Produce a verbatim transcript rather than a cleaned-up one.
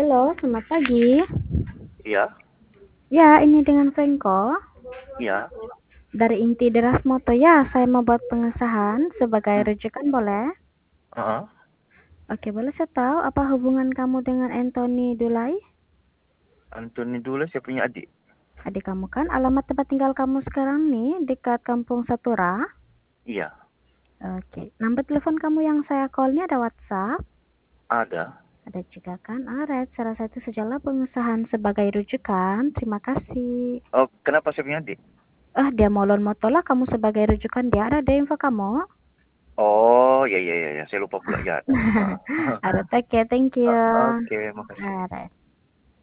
Halo, selamat pagi. Iya, Ya, ini dengan Franco. iya, Dari Inti Deras Moto ya, saya mau buat pengesahan sebagai hmm, rujukan boleh? heeh. Oke, boleh saya tahu apa hubungan kamu dengan Anthony Dulai? Antoni dulu saya punya adik. Adik kamu kan? Alamat tempat tinggal kamu sekarang nih dekat Kampung Satura. Iya, Oke, nomor telepon kamu yang saya call ini ada WhatsApp? ada. Ada juga kan? Alright, salah satu sejalan pengesahan sebagai rujukan. Terima kasih. Oh, kenapa saya punya adik? Ah, dia mau loan motor lah kamu sebagai rujukan dia. Ada info kamu? Oh, ya, ya, ya, ya. Saya lupa pula ya ada. Ah. Alright, okay, thank you. O- Oke, makasih. Alright.